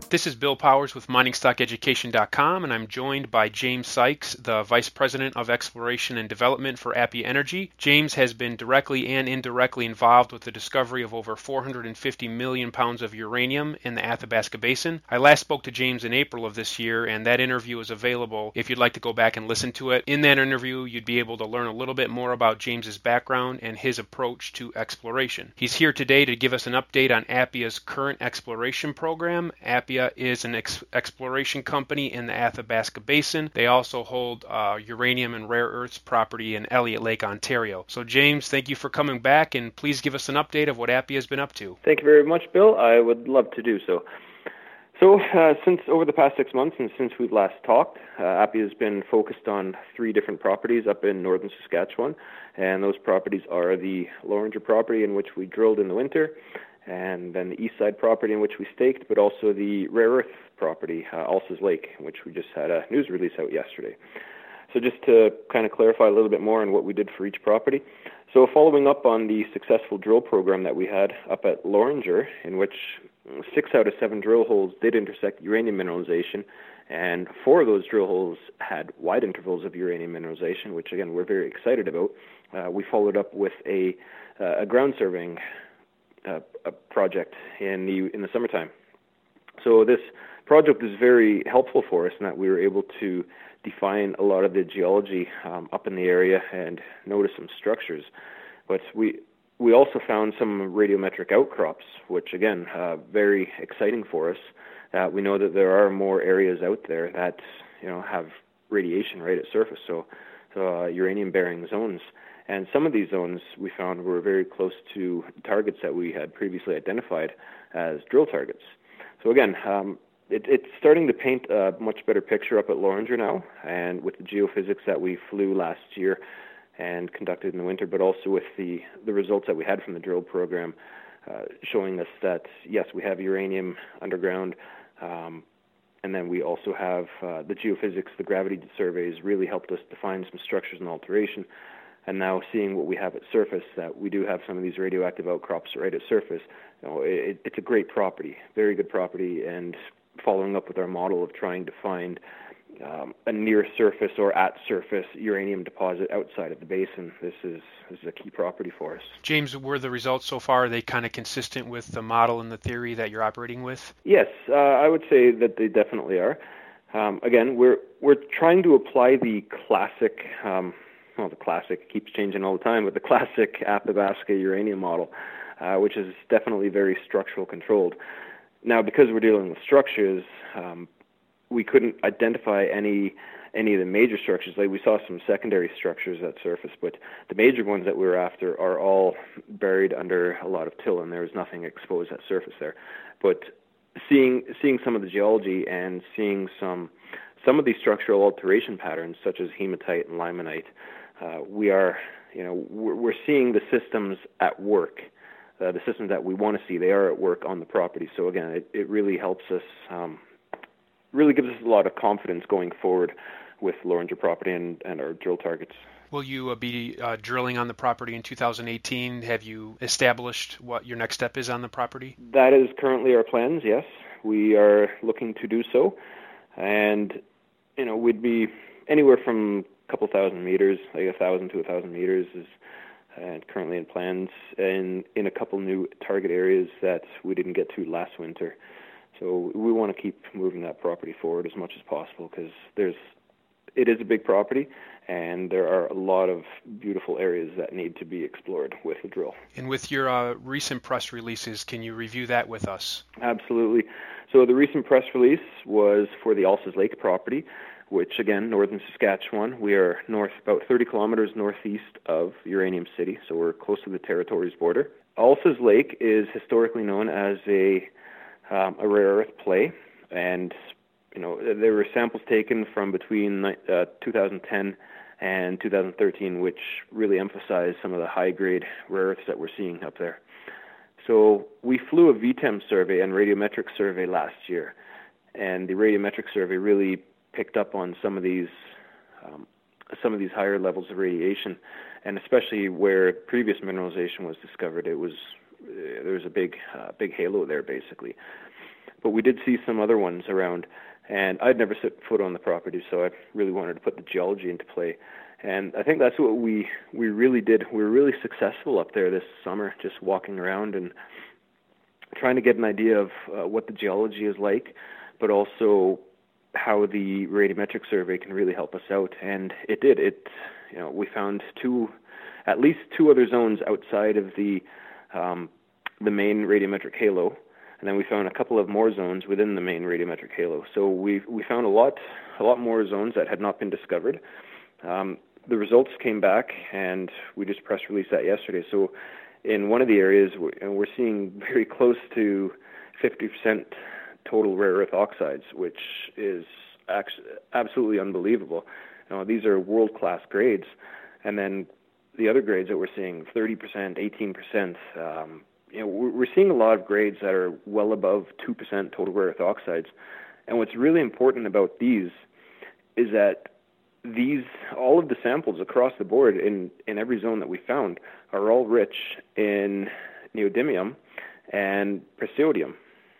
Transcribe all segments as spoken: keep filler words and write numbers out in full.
This is Bill Powers with mining stock education dot com, and I'm joined by James Sykes, the Vice President of Exploration and Development for Appia Energy. James has been directly and indirectly involved with the discovery of over four hundred fifty million pounds of uranium in the Athabasca Basin. I last spoke to James in April of this year, and that interview is available if you'd like to go back and listen to it. In that interview, you'd be able to learn a little bit more about James's background and his approach to exploration. He's here today to give us an update on Appia's current exploration program. Appia is an ex- exploration company in the Athabasca Basin. They also hold uh, uranium and rare earths property in Elliott Lake, Ontario. So James, thank you for coming back, and please give us an update of what Appia has been up to. Thank you very much, Bill. I would love to do so. So uh, since over the past six months and since we've last talked, uh, Appia has been focused on three different properties up in northern Saskatchewan, and those properties are the Loringer property in which we drilled in the winter, and then the east side property in which we staked, but also the rare earth property, uh, Alces Lake, in which we just had a news release out yesterday. So just to kind of clarify a little bit more on what we did for each property. So following up on the successful drill program that we had up at Loringer, in which six out of seven drill holes did intersect uranium mineralization, and four of those drill holes had wide intervals of uranium mineralization, which again we're very excited about. Uh, we followed up with a, uh, a ground surveying Uh, a project in the in the summertime. So this project is very helpful for us in that we were able to define a lot of the geology um, up in the area and notice some structures. But we we also found some radiometric outcrops, which again, uh, very exciting for us. Uh, we know that there are more areas out there that you know have radiation right at surface, so so uh, uranium-bearing zones. And some of these zones we found were very close to targets that we had previously identified as drill targets. So again, um, it, it's starting to paint a much better picture up at Loringer now, and with the geophysics that we flew last year and conducted in the winter, but also with the, the results that we had from the drill program, uh, showing us that, yes, we have uranium underground, um, and then we also have uh, the geophysics, the gravity surveys really helped us define some structures and alteration. And now seeing what we have at surface, that we do have some of these radioactive outcrops right at surface, you know, it, it's a great property, very good property, and following up with our model of trying to find um, a near-surface or at-surface uranium deposit outside of the basin, this is, this is a key property for us. James, were the results so far, are they kind of consistent with the model and the theory that you're operating with? Yes, uh, I would say that they definitely are. Um, again, we're we're trying to apply the classic um, well, the classic keeps changing all the time, but the classic Athabasca uranium model, uh, which is definitely very structural controlled. Now, because we're dealing with structures, um, we couldn't identify any any of the major structures. Like we saw some secondary structures at surface, but the major ones that we were after are all buried under a lot of till, and there was nothing exposed at surface there. But seeing seeing some of the geology and seeing some some of these structural alteration patterns, such as hematite and limonite, Uh, we are, you know, we're, we're seeing the systems at work, uh, the systems that we want to see. They are at work on the property. So again, it, it really helps us, um, really gives us a lot of confidence going forward with Loringer property and, and our drill targets. Will you uh, be uh, drilling on the property in two thousand eighteen? Have you established what your next step is on the property? That is currently our plans, yes. We are looking to do so. And, you know, we'd be anywhere from couple thousand meters, like a thousand to a thousand meters, is uh, currently in plans, and in a couple new target areas that we didn't get to last winter. So we want to keep moving that property forward as much as possible, because there's, it is a big property, and there are a lot of beautiful areas that need to be explored with the drill. And with your uh, recent press releases, can you review that with us? Absolutely. So the recent press release was for the Alces Lake property, which, again, northern Saskatchewan. We are north, about thirty kilometers northeast of Uranium City, so we're close to the territory's border. Alces Lake is historically known as a um, a rare earth play, and you know there were samples taken from between uh, two thousand ten and two thousand thirteen, which really emphasized some of the high-grade rare earths that we're seeing up there. So we flew a V TEM survey and radiometric survey last year, and the radiometric survey really picked up on some of these um, some of these higher levels of radiation, and especially where previous mineralization was discovered, it was uh, there was a big uh, big halo there basically. but we did see some other ones around, and I'd never set foot on the property, so I really wanted to put the geology into play. And I think that's what we, we really did. We were really successful up there this summer, just walking around and trying to get an idea of uh, what the geology is like, but also how the radiometric survey can really help us out. And it did. It, you know, we found two, at least two other zones outside of the um, the main radiometric halo, and then we found a couple of more zones within the main radiometric halo. So we we found a lot a lot more zones that had not been discovered. Um, the results came back, and we just press released that yesterday. So in one of the areas, we're seeing very close to fifty percent total rare earth oxides, which is absolutely unbelievable. You know, these are world-class grades. And then the other grades that we're seeing, thirty percent, eighteen percent, um, you know, we're seeing a lot of grades that are well above two percent total rare earth oxides. And what's really important about these is that these, all of the samples across the board in, in every zone that we found are all rich in neodymium and praseodymium.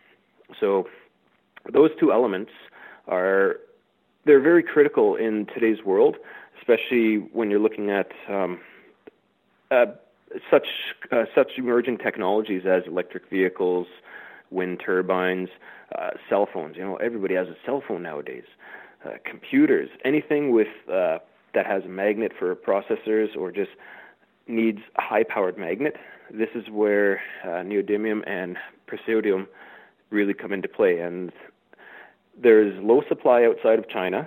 So those two elements are, they're very critical in today's world, especially when you're looking at um, uh, such uh, such emerging technologies as electric vehicles, wind turbines, uh, cell phones. You know, everybody has a cell phone nowadays. Uh, computers, anything with uh, that has a magnet for processors or just needs a high-powered magnet. This is where uh, neodymium and praseodymium really come into play. And there's low supply outside of China,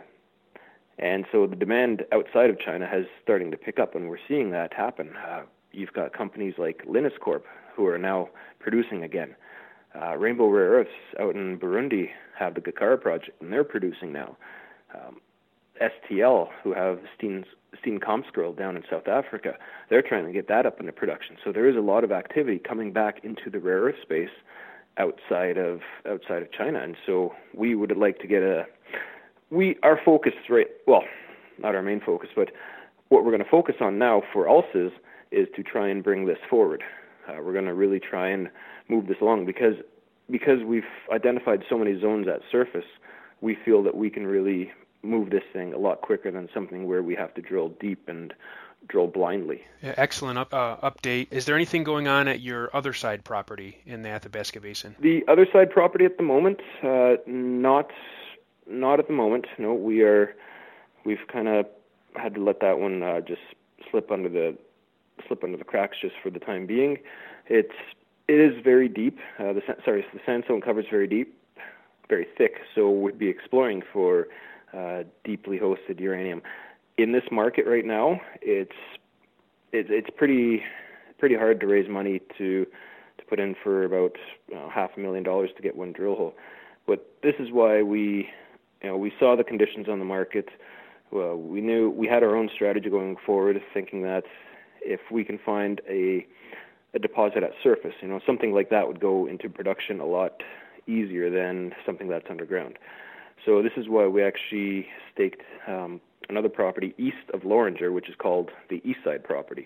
and so the demand outside of China has starting to pick up, and we're seeing that happen. Uh, you've got companies like Linus Corp who are now producing again. Uh, Rainbow Rare Earths out in Burundi have the Gakara project, and they're producing now. Um, S T L, who have Steen, Steen Komskrel down in South Africa, they're trying to get that up into production. So there is a lot of activity coming back into the rare earth space outside of outside of China, and so we would like to get a we our focus right well, not our main focus, but what we're going to focus on now for U L S is is to try and bring this forward. Uh, we're going to really try and move this along because because we've identified so many zones at surface. We feel that we can really move this thing a lot quicker than something where we have to drill deep and drill blindly. Yeah, excellent up, uh, update. Is there anything going on at your other side property in the Athabasca Basin? The other side property at the moment, uh, not not at the moment. No, we are we've kind of had to let that one uh, just slip under the slip under the cracks just for the time being. It's it is very deep. Uh, the sorry, the sandstone cover is very deep, very thick. So we'd be exploring for uh, deeply hosted uranium. In this market right now, it's it's it's pretty pretty hard to raise money to to put in for about uh, half a million dollars to get one drill hole. But this is why we you know we saw the conditions on the market. Well, we knew we had our own strategy going forward, thinking that if we can find a a deposit at surface, you know, something like that would go into production a lot easier than something that's underground. So this is why we actually staked um, another property east of Loringer, which is called the East Side property.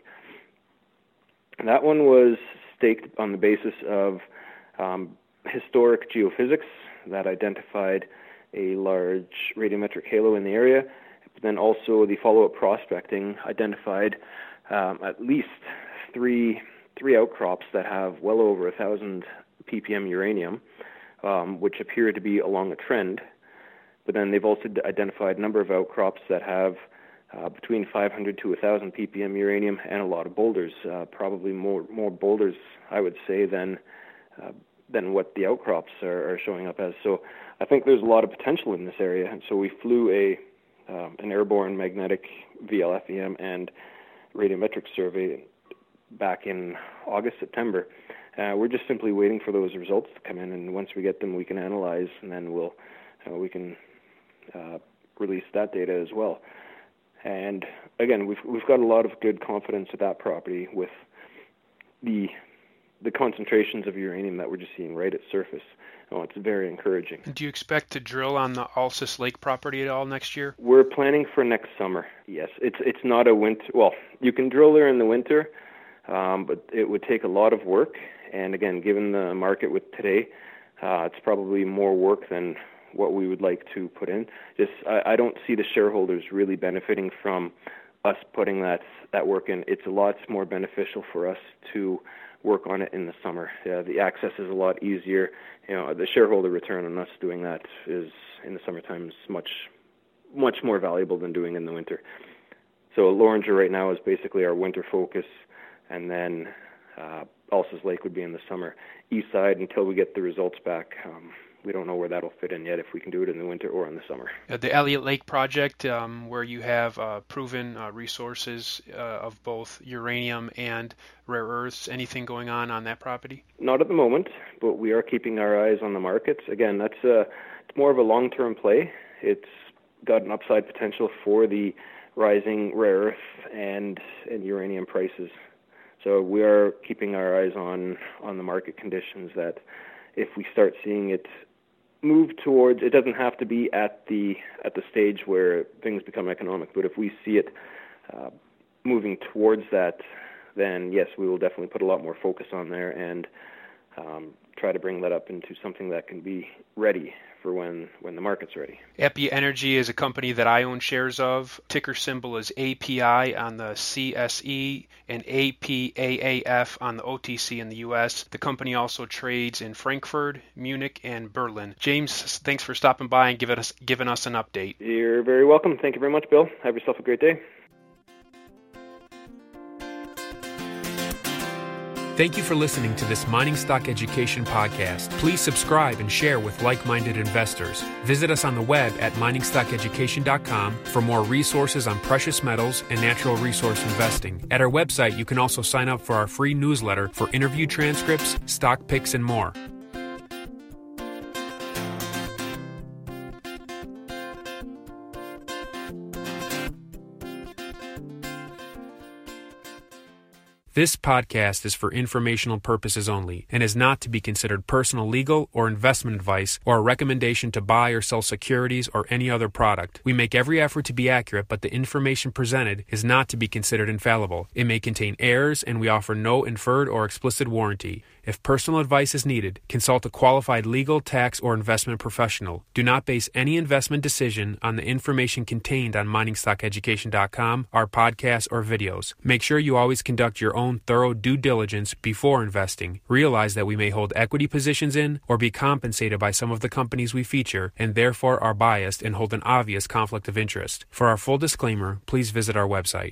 And that one was staked on the basis of um, historic geophysics that identified a large radiometric halo in the area. But then also the follow-up prospecting identified um, at least three three outcrops that have well over a thousand ppm uranium, um, which appear to be along a trend. But then they've also identified a number of outcrops that have uh, between five hundred to one thousand ppm uranium and a lot of boulders, uh, probably more more boulders, I would say, than uh, than what the outcrops are, are showing up as. So I think there's a lot of potential in this area, and so we flew a um, an airborne magnetic V L F E M and radiometric survey back in August, September. Uh, we're just simply waiting for those results to come in, and once we get them, we can analyze, and then we'll uh, we can uh, release that data as well. And again, we've we've got a lot of good confidence at that property with the the concentrations of uranium that we're just seeing right at surface. Oh, it's very encouraging. Do you expect to drill on the Alsace Lake property at all next year? We're planning for next summer. Yes, it's it's not a winter. Well, you can drill there in the winter, um, but it would take a lot of work. And again, given the market with today, Uh, it's probably more work than what we would like to put in. Just I, I don't see the shareholders really benefiting from us putting that that work in. It's a lot more beneficial for us to work on it in the summer. Yeah, the access is a lot easier. You know, the shareholder return on us doing that is in the summertime is much much more valuable than doing it in the winter. So Loranger right now is basically our winter focus, and then uh, Alces Lake would be in the summer. East Side, until we get the results back, um, we don't know where that'll fit in yet, if we can do it in the winter or in the summer. Uh, the Elliott Lake project, um, where you have uh, proven uh, resources uh, of both uranium and rare earths, anything going on on that property? Not at the moment, but we are keeping our eyes on the markets. Again, that's a, it's more of a long-term play. It's got an upside potential for the rising rare earth and, and uranium prices. So we are keeping our eyes on, on the market conditions, that if we start seeing it move towards, it doesn't have to be at the at the stage where things become economic, but if we see it uh, moving towards that, then yes, we will definitely put a lot more focus on there and um, try to bring that up into something that can be ready for when, when the market's ready. Appia Energy is a company that I own shares of. Ticker symbol is A P I on the C S E and A P A A F on the O T C in the U S. The company also trades in Frankfurt, Munich, and Berlin. James, thanks for stopping by and giving us, giving us an update. You're very welcome. Thank you very much, Bill. Have yourself a great day. Thank you for listening to this Mining Stock Education podcast. Please subscribe and share with like-minded investors. Visit us on the web at mining stock education dot com for more resources on precious metals and natural resource investing. At our website, you can also sign up for our free newsletter for interview transcripts, stock picks, and more. This podcast is for informational purposes only and is not to be considered personal legal or investment advice or a recommendation to buy or sell securities or any other product. We make every effort to be accurate, but the information presented is not to be considered infallible. It may contain errors, and we offer no inferred or explicit warranty. If personal advice is needed, consult a qualified legal, tax, or investment professional. Do not base any investment decision on the information contained on mining stock education dot com, our podcasts, or videos. Make sure you always conduct your own thorough due diligence before investing. Realize that we may hold equity positions in or be compensated by some of the companies we feature, and therefore are biased and hold an obvious conflict of interest. For our full disclaimer, please visit our website.